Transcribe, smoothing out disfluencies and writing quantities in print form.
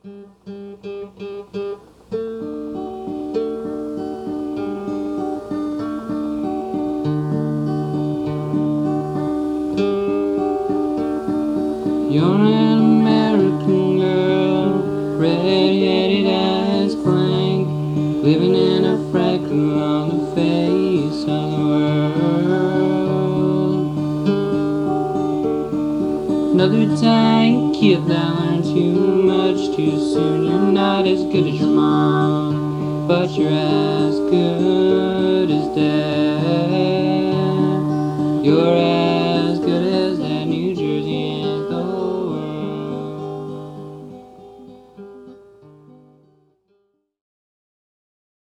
You're an American girl, red-headed eyes blank, living in a freckle on the face of the world. Another time, kid that learned too much too soon. You're not as good as your mom, but you're as good as dad.